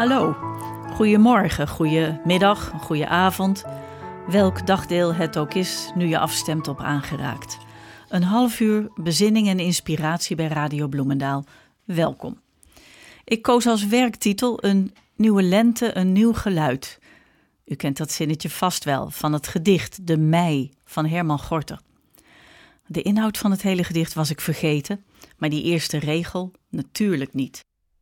Hallo, goedemorgen, goedemiddag, goedenavond. Welk dagdeel het ook is, nu je afstemt op Aangeraakt. Een half uur bezinning en inspiratie bij Radio Bloemendaal. Welkom. Ik koos als werktitel een nieuwe lente, een nieuw geluid. U kent dat zinnetje vast wel, van het gedicht De Mei van Herman Gorter. De inhoud van het hele gedicht was ik vergeten, maar die eerste regel natuurlijk niet.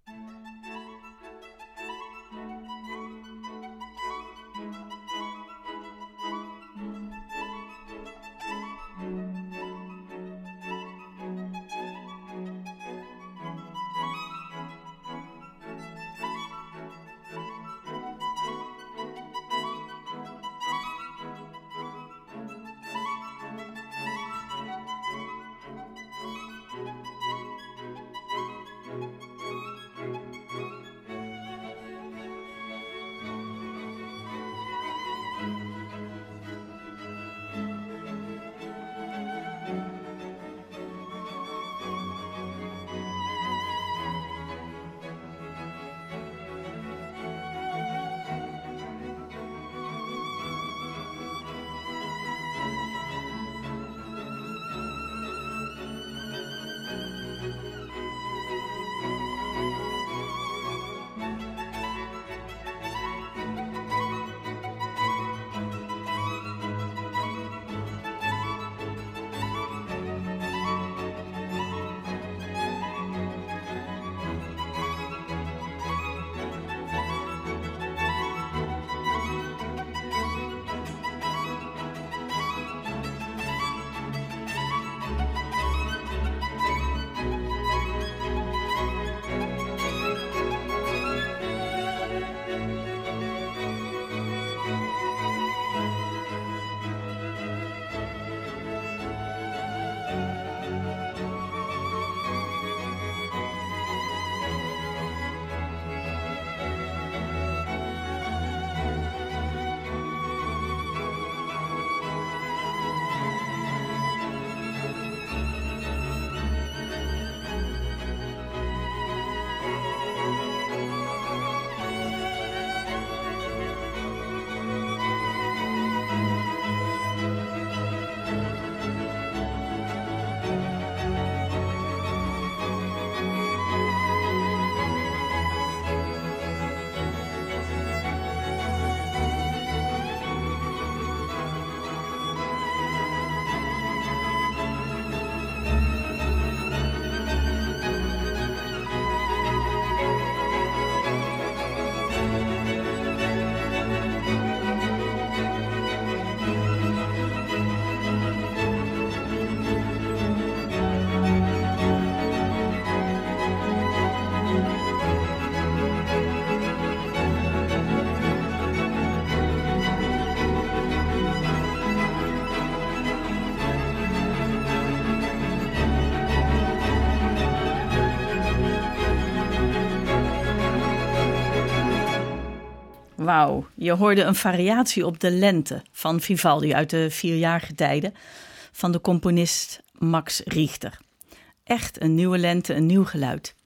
Wauw, je hoorde een variatie op de lente van Vivaldi uit de Vierjarige Tijden van de componist Max Richter. Echt een nieuwe lente, een nieuw geluid.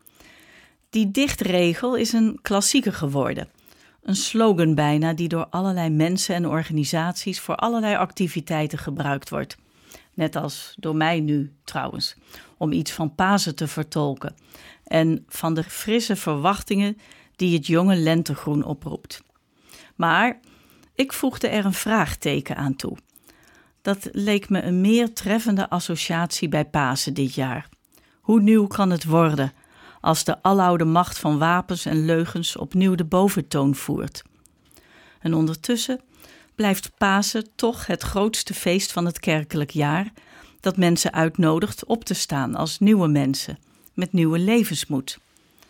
Die dichtregel is een klassieker geworden. Een slogan bijna die door allerlei mensen en organisaties voor allerlei activiteiten gebruikt wordt. Net als door mij nu trouwens, om iets van Pasen te vertolken en van de frisse verwachtingen die het jonge lentegroen oproept. Maar ik voegde er een vraagteken aan toe. Dat leek me een meer treffende associatie bij Pasen dit jaar. Hoe nieuw kan het worden als de aloude macht van wapens en leugens opnieuw de boventoon voert? En ondertussen blijft Pasen toch het grootste feest van het kerkelijk jaar, dat mensen uitnodigt op te staan als nieuwe mensen, met nieuwe levensmoed.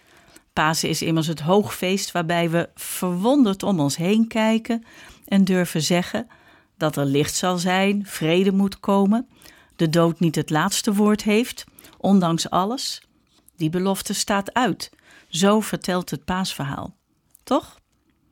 Pasen is immers het hoogfeest waarbij we verwonderd om ons heen kijken en durven zeggen dat er licht zal zijn, vrede moet komen, de dood niet het laatste woord heeft, ondanks alles. Die belofte staat uit. Zo vertelt het paasverhaal. Toch?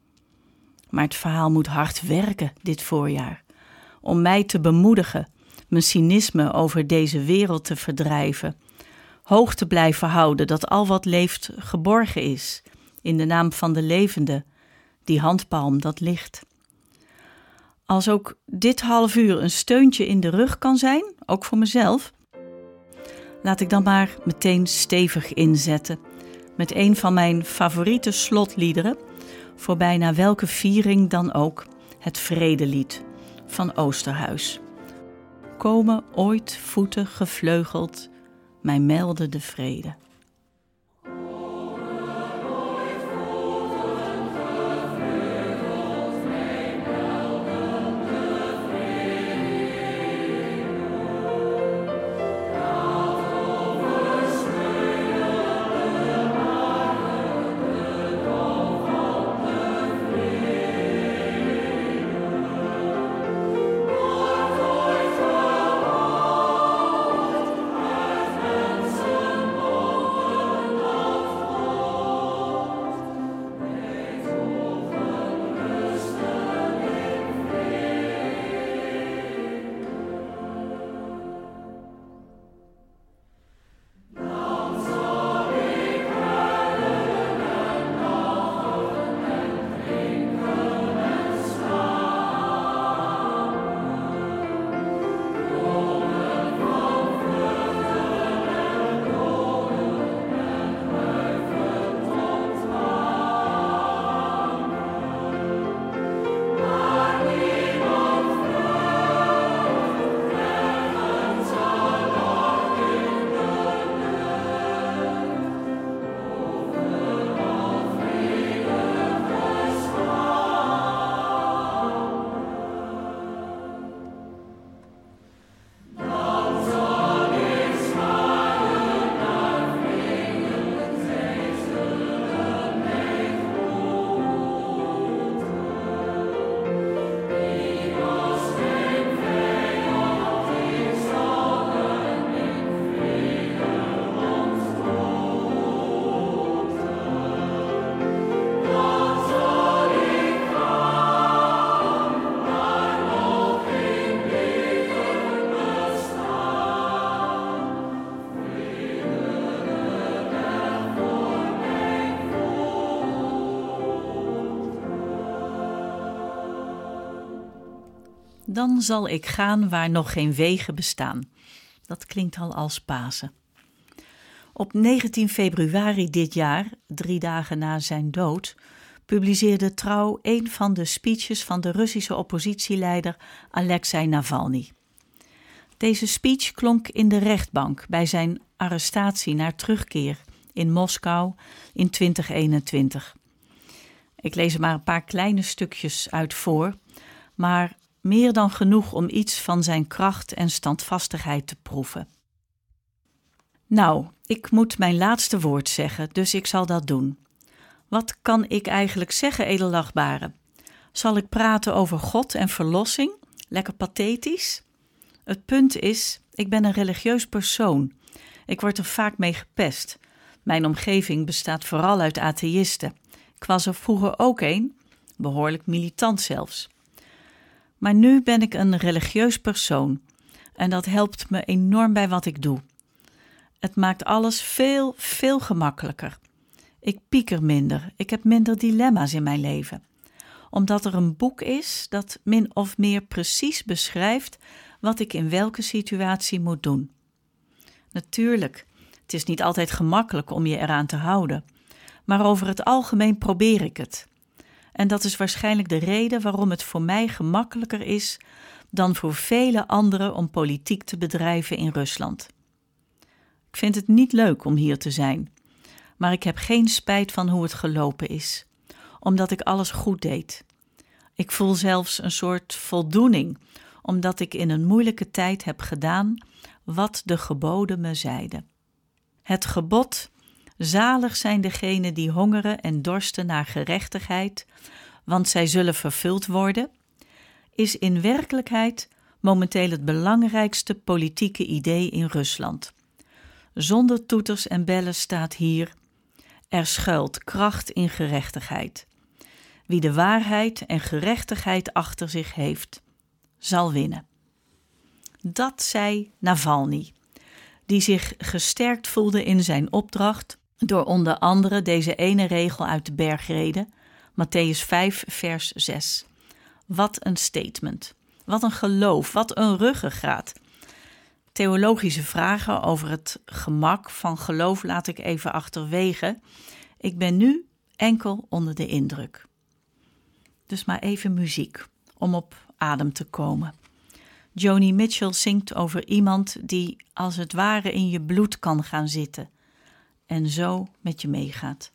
Maar het verhaal moet hard werken dit voorjaar. Om mij te bemoedigen, mijn cynisme over deze wereld te verdrijven. Hoog te blijven houden dat al wat leeft geborgen is. in de naam van de levende, die handpalm, dat licht. Als ook dit half uur een steuntje in de rug kan zijn, ook voor mezelf, laat ik dan maar meteen stevig inzetten met een van mijn favoriete slotliederen voor bijna welke viering dan ook, het Vredelied van Oosterhuis. Komen ooit voeten gevleugeld, mij melden de vrede. Dan zal ik gaan waar nog geen wegen bestaan. Dat klinkt al als Pasen. Op 19 februari dit jaar, 3 dagen na zijn dood, publiceerde Trouw een van de speeches van de Russische oppositieleider Alexei Navalny. Deze speech klonk in de rechtbank bij zijn arrestatie na terugkeer in Moskou in 2021. Ik lees er maar een paar kleine stukjes uit voor, maar meer dan genoeg om iets van zijn kracht en standvastigheid te proeven. Nou, ik moet mijn laatste woord zeggen, dus ik zal dat doen. Wat kan ik eigenlijk zeggen, edelachtbare? Zal ik praten over God en verlossing? Lekker pathetisch? Het punt is, ik ben een religieus persoon. Ik word er vaak mee gepest. Mijn omgeving bestaat vooral uit atheïsten. Ik was er vroeger ook een, behoorlijk militant zelfs. Maar nu ben ik een religieus persoon en dat helpt me enorm bij wat ik doe. Het maakt alles veel, veel gemakkelijker. Ik pieker minder, ik heb minder dilemma's in mijn leven. Omdat er een boek is dat min of meer precies beschrijft wat ik in welke situatie moet doen. Natuurlijk, het is niet altijd gemakkelijk om je eraan te houden, maar over het algemeen probeer ik het. En dat is waarschijnlijk de reden waarom het voor mij gemakkelijker is dan voor vele anderen om politiek te bedrijven in Rusland. Ik vind het niet leuk om hier te zijn, maar ik heb geen spijt van hoe het gelopen is, omdat ik alles goed deed. Ik voel zelfs een soort voldoening, omdat ik in een moeilijke tijd heb gedaan wat de geboden me zeiden. Het gebod: zalig zijn degenen die hongeren en dorsten naar gerechtigheid, want zij zullen vervuld worden, is in werkelijkheid momenteel het belangrijkste politieke idee in Rusland. Zonder toeters en bellen staat hier: er schuilt kracht in gerechtigheid. Wie de waarheid en gerechtigheid achter zich heeft, zal winnen. Dat zei Navalny, die zich gesterkt voelde in zijn opdracht Door onder andere deze ene regel uit de Bergrede, Mattheüs 5, vers 6. Wat een statement, wat een geloof, wat een ruggengraat. Theologische vragen over het gemak van geloof laat ik even achterwege. Ik ben nu enkel onder de indruk. Dus maar even muziek, om op adem te komen. Joni Mitchell zingt over iemand die als het ware in je bloed kan gaan zitten en zo met je meegaat.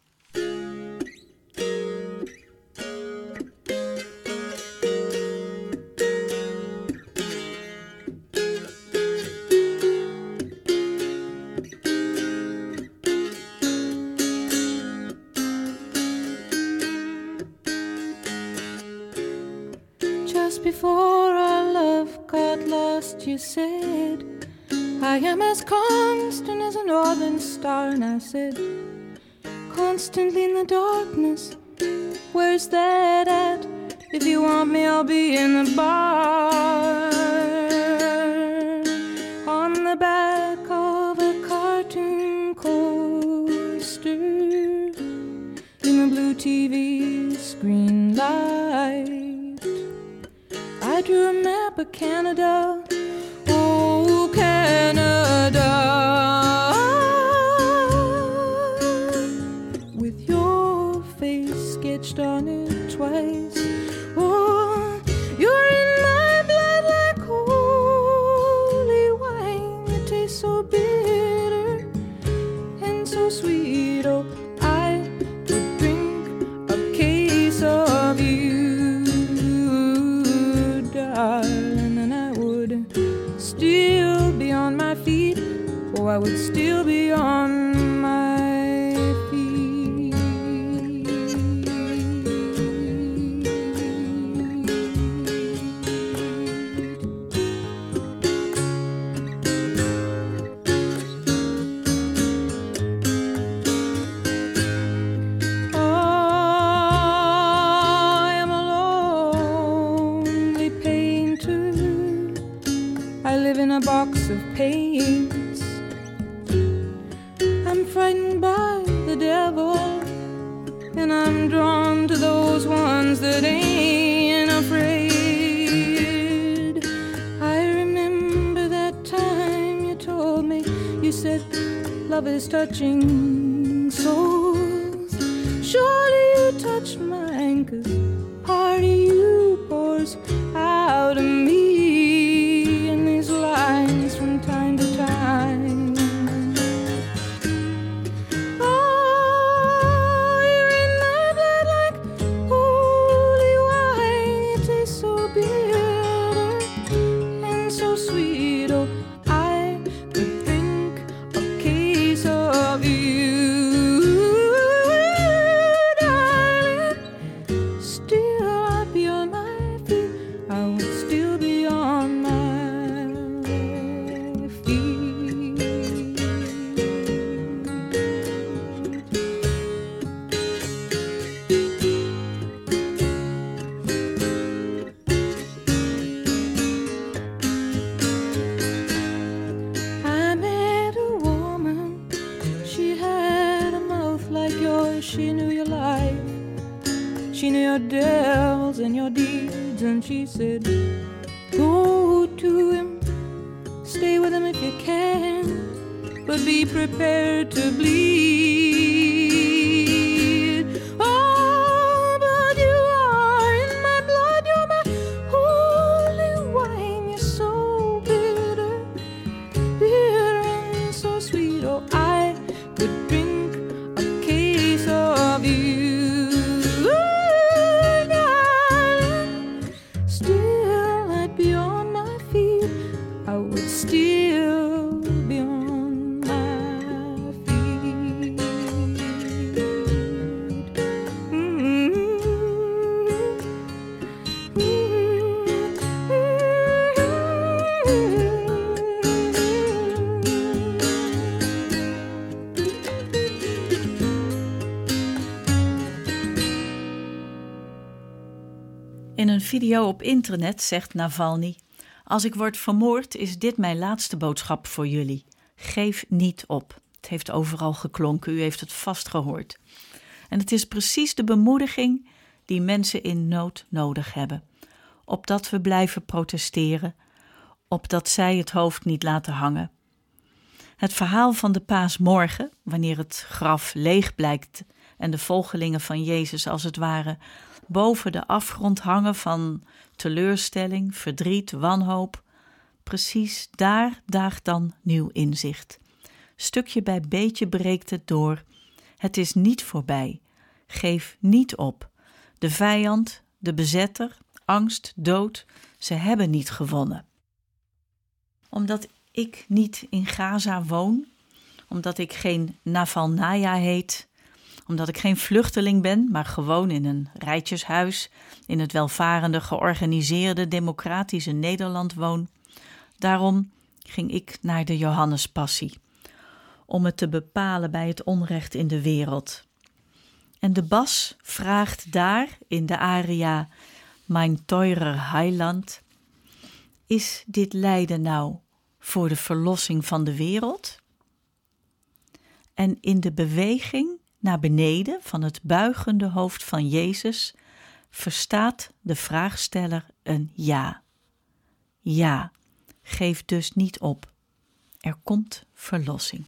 Just before our love got lost, you said, I am as constant as a northern star. And I said, constantly in the darkness, where's that at? If you want me, I'll be in the bar. On the back of a cartoon coaster, in the blue TV screen light, I drew a map of Canada, oh Canada, with your face sketched on it twice. Oh, you're in my blood like holy wine. It tastes so bitter and so sweet. Oh, I could drink a case of you, darling, and I would still be on my feet. Oh, I would still be on my feet. I am a lonely painter. I live in a box of paints. I'm frightened by the devil, and I'm drawn to those ones that ain't afraid. I remember that time you told me, you said, love is touching souls. Surely you touched mine, 'cause part of you pours out of me in these lines from time to time. Oh, you're in my blood like holy wine. It tastes so bitter and so sweet. Oh, I could drink a case of you, darling. Still I'd be on my feet. I would still be on my feet. I met a woman, she had a mouth like yours. She knew your life, she knew your devils and your deeds. And she said, go to him, stay with him if you can, but be prepared to bleed. Oh, but you are in my blood, you're my holy wine. You're so bitter, bitter and so sweet. Oh, I could drink a case of you, darling. Still I'd be on my feet. I would still be on my feet. In een video op internet zegt Navalny: als ik word vermoord, is dit mijn laatste boodschap voor jullie. Geef niet op. Het heeft overal geklonken, u heeft het vast gehoord. En het is precies de bemoediging die mensen in nood nodig hebben. Opdat we blijven protesteren, opdat zij het hoofd niet laten hangen. Het verhaal van de paasmorgen, wanneer het graf leeg blijkt en de volgelingen van Jezus als het ware boven de afgrond hangen van teleurstelling, verdriet, wanhoop, precies daar daagt dan nieuw inzicht. Stukje bij beetje breekt het door. Het is niet voorbij. Geef niet op. De vijand, de bezetter, angst, dood, ze hebben niet gewonnen. Omdat ik niet in Gaza woon, omdat ik geen Navalnaya heet, omdat ik geen vluchteling ben, maar gewoon in een rijtjeshuis in het welvarende, georganiseerde, democratische Nederland woon. Daarom ging ik naar de Johannespassie, om het te bepalen bij het onrecht in de wereld. En de bas vraagt daar in de aria Mein teurer Heiland, is dit lijden nou voor de verlossing van de wereld? En in de beweging naar beneden van het buigende hoofd van Jezus verstaat de vraagsteller een ja. Ja, geef dus niet op. Er komt verlossing.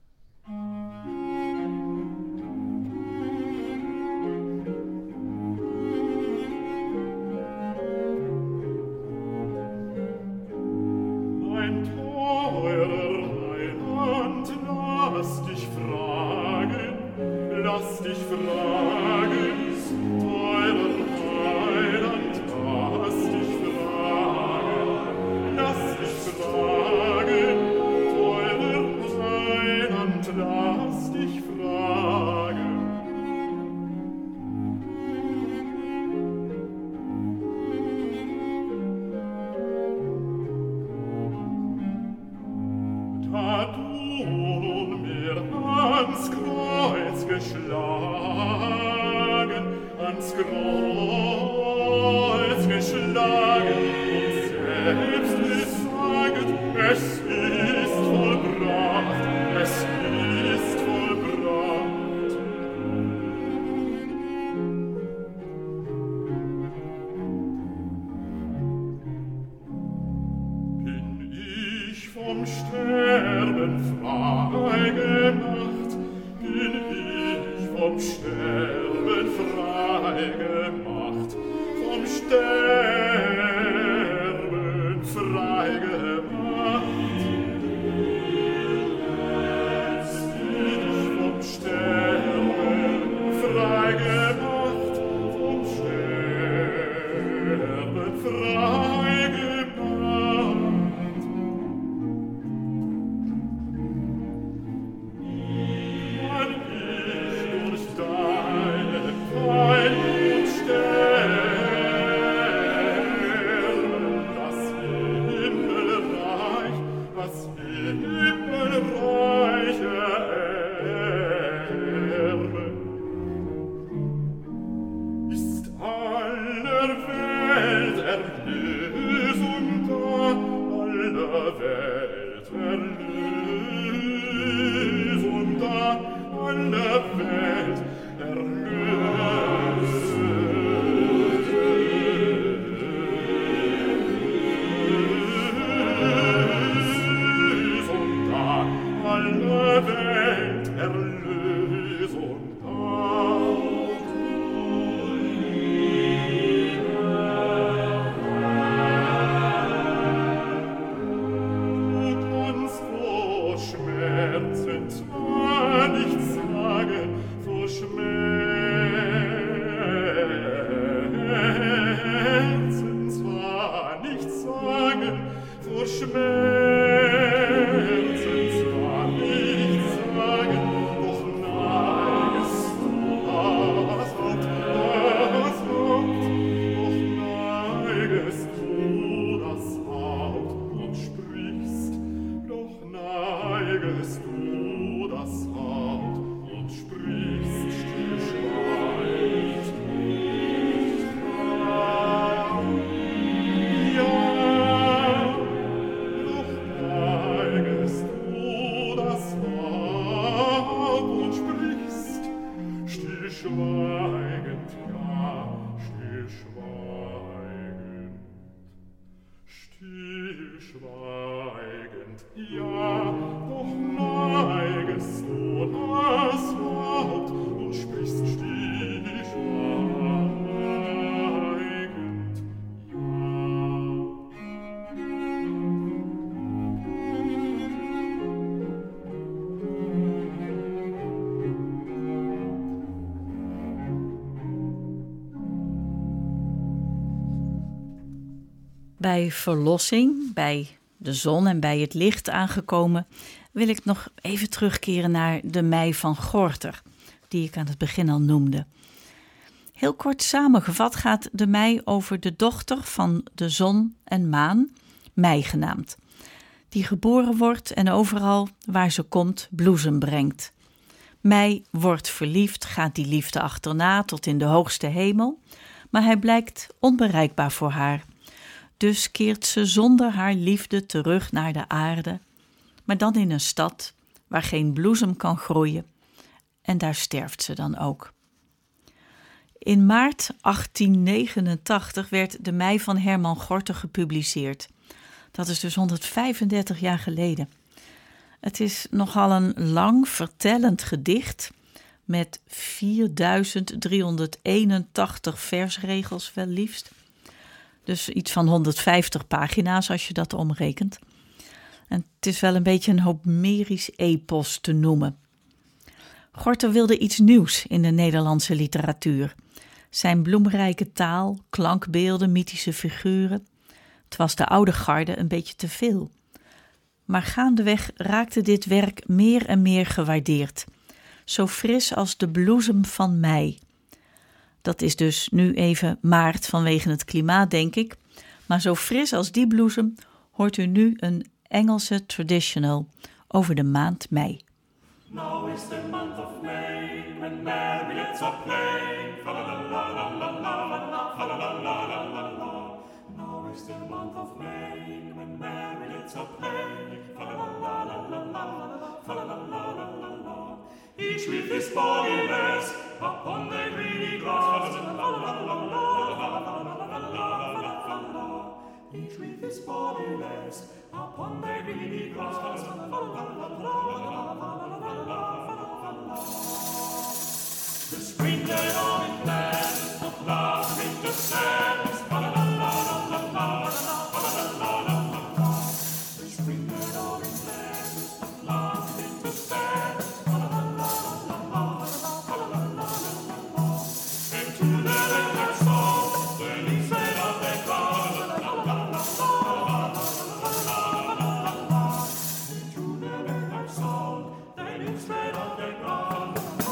Lass dich fragen, teurer Heiland, lass dich fragen, lass dich fragen, teurer Heiland, lass dich fragen. Da du nunmehr ans Kreuz geschlagen, ans Kreuz geschlagen und selbst gesaget, es ist vollbracht, es ist vollbracht. Bin ich vom Sterben frei gemacht, bin ich vom Sterben frei gemacht, vom Sterben frei gemacht. Bin ich vom Sterben frei gemacht, vom Sterben frei gemacht. Wann ich durch deine Pein und Sterben das Himmelreich erbe, ist aller Welt Erlösung da, aller Welt Erlösung da, aller Welt Erlösung da, aller Welt Erlösung da. Ja, doch neigest du das Haupt und sprichst stillschweigend. Bij verlossing, bij de zon en bij het licht aangekomen, wil ik nog even terugkeren naar de Mei van Gorter, die ik aan het begin al noemde. Heel kort samengevat gaat de Mei over de dochter van de zon en maan, Mei genaamd, die geboren wordt en overal waar ze komt bloesem brengt. Mei wordt verliefd, gaat die liefde achterna tot in de hoogste hemel, maar hij blijkt onbereikbaar voor haar. Dus keert ze zonder haar liefde terug naar de aarde, maar dan in een stad waar geen bloesem kan groeien. En daar sterft ze dan ook. In maart 1889 werd de Mei van Herman Gorter gepubliceerd. Dat is dus 135 jaar geleden. Het is nogal een lang vertellend gedicht met 4381 versregels wel liefst. Dus iets van 150 pagina's als je dat omrekent. En het is wel een beetje een Homerisch epos te noemen. Gorter wilde iets nieuws in de Nederlandse literatuur. Zijn bloemrijke taal, klankbeelden, mythische figuren. Het was de oude garde een beetje te veel. Maar gaandeweg raakte dit werk meer en meer gewaardeerd. Zo fris als de bloesem van mei. Dat is dus nu even maart vanwege het klimaat, denk ik. Maar zo fris als die bloesem hoort u nu een Engelse traditional over de maand mei. Now is the month of May, when marionettes are playing. Fa la la la la la la, fa la la la la la la. Now is the month of May, when marionettes are playing. Fa la la la la la, fa la la la la la. Each with his body rests upon the greeny grass. Fa la la la la la, each with his body rests upon the greeny grass. Fa la la la la. The spring that all in land of love winter sands. Fa la la la la la, fa la la la la la. The spring that all in land of love winter sands. Fa la la la la la, fa la la la la la. And to their hearts song, the leaves red of their garden. La la la la la la. And to their hearts song, the leaves red of their garden.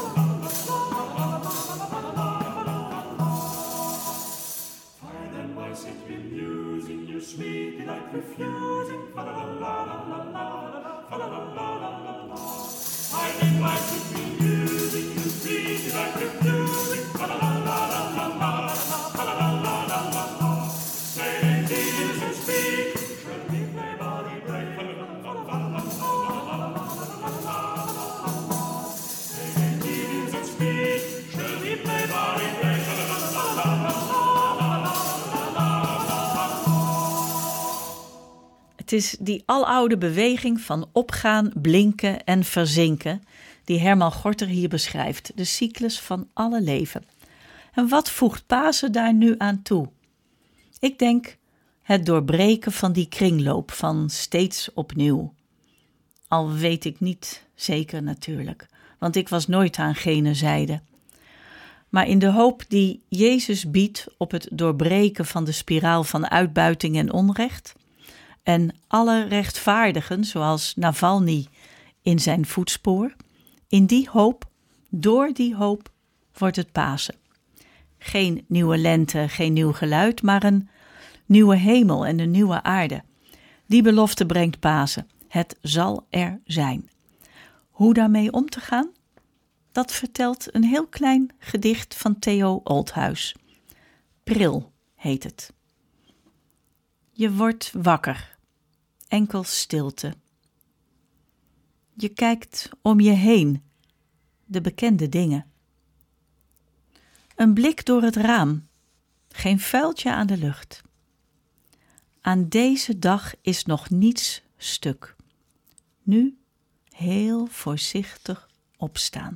Sweet like refusing, fa la la la la la, fa la la la la la. I think my sweet music, you sweet like refusing, fa la la la la la, fa la la la la la. Say it is and speak, shall we play body break, fa la la la la la. Say it is and speak, shall we play body break, fa la la la la la. Het is die aloude beweging van opgaan, blinken en verzinken die Herman Gorter hier beschrijft, de cyclus van alle leven. En wat voegt Pasen daar nu aan toe? Ik denk het doorbreken van die kringloop van steeds opnieuw. Al weet ik niet zeker natuurlijk, want ik was nooit aan gene zijde. Maar in de hoop die Jezus biedt op het doorbreken van de spiraal van uitbuiting en onrecht, en alle rechtvaardigen, zoals Navalny in zijn voetspoor, in die hoop, door die hoop, wordt het Pasen. Geen nieuwe lente, geen nieuw geluid, maar een nieuwe hemel en een nieuwe aarde. Die belofte brengt Pasen. Het zal er zijn. Hoe daarmee om te gaan? Dat vertelt een heel klein gedicht van Theo Oldhuis. Pril heet het. Je wordt wakker. Enkel stilte. Je kijkt om je heen, de bekende dingen. Een blik door het raam, geen vuiltje aan de lucht. Aan deze dag is nog niets stuk. Nu heel voorzichtig opstaan.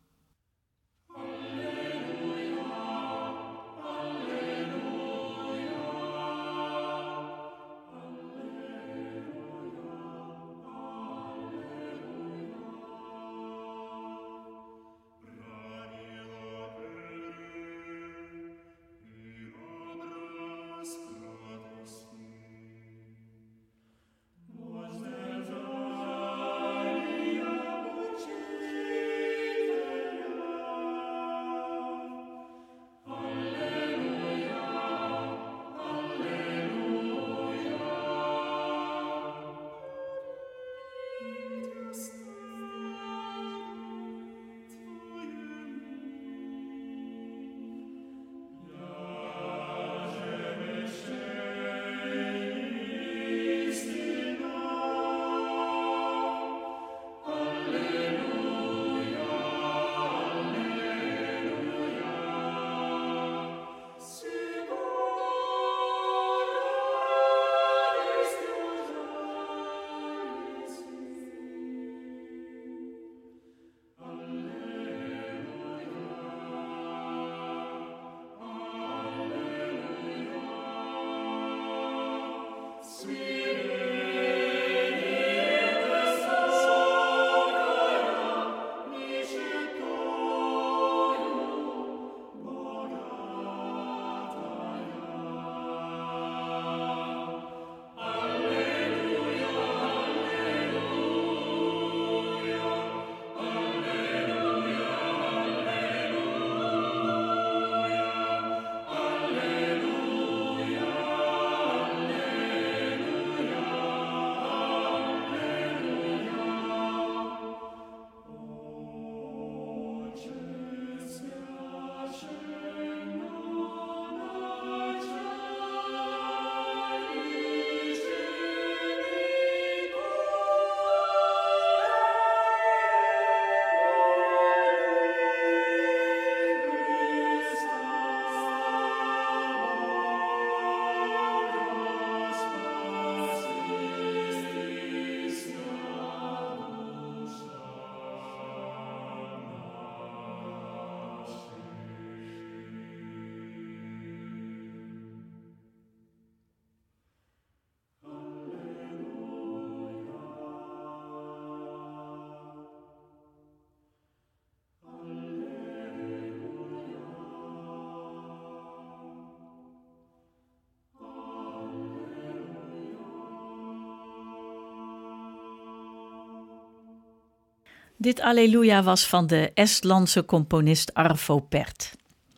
Dit Alleluia was van de Estlandse componist Arvo Pärt.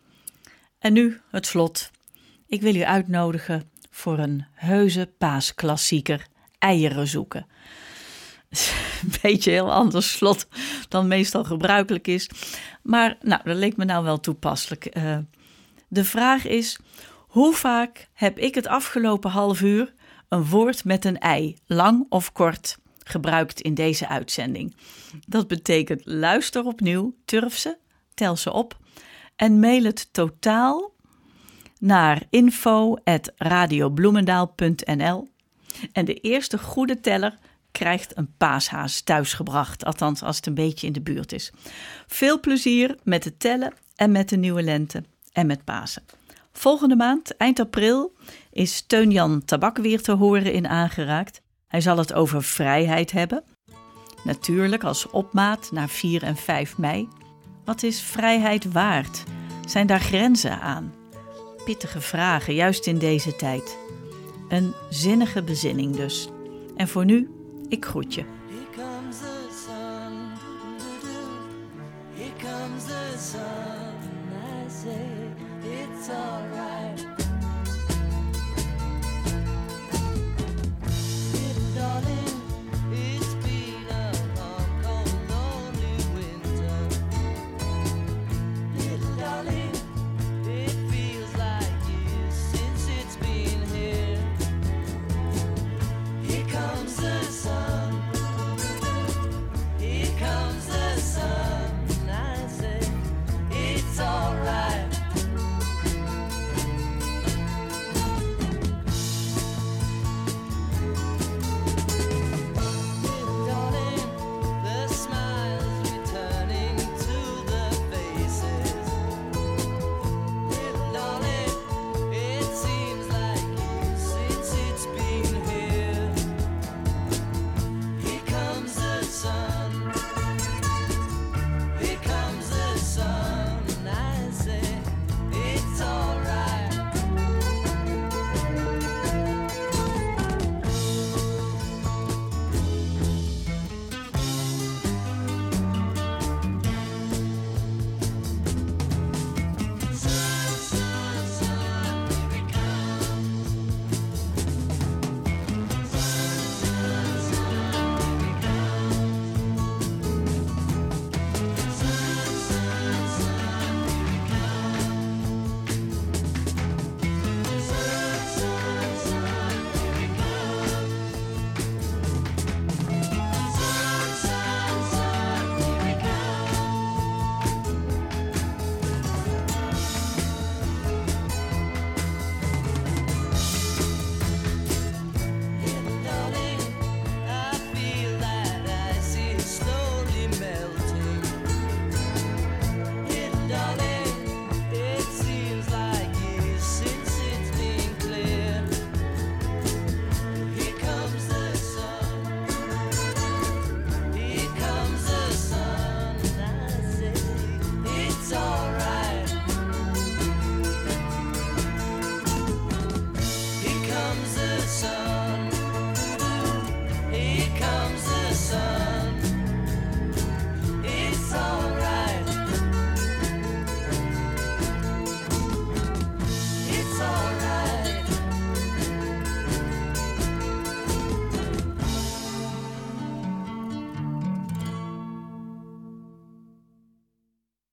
En nu het slot. Ik wil u uitnodigen voor een heuse paasklassieker, Eieren zoeken. Een beetje een heel ander slot dan meestal gebruikelijk is. Maar dat leek me nou wel toepasselijk. De vraag is, hoe vaak heb ik het afgelopen half uur een woord met een ei, lang of kort, gebruikt in deze uitzending? Dat betekent luister opnieuw, turf ze, tel ze op en mail het totaal naar info@radiobloemendaal.nl. En de eerste goede teller krijgt een paashaas thuisgebracht, althans als het een beetje in de buurt is. Veel plezier met het tellen en met de nieuwe lente en met Pasen. Volgende maand, eind april, is Teun-Jan Tabak weer te horen in Aangeraakt. Hij zal het over vrijheid hebben. Natuurlijk als opmaat naar 4 en 5 mei. Wat is vrijheid waard? Zijn daar grenzen aan? Pittige vragen, juist in deze tijd. Een zinnige bezinning dus. En voor nu, ik groet je.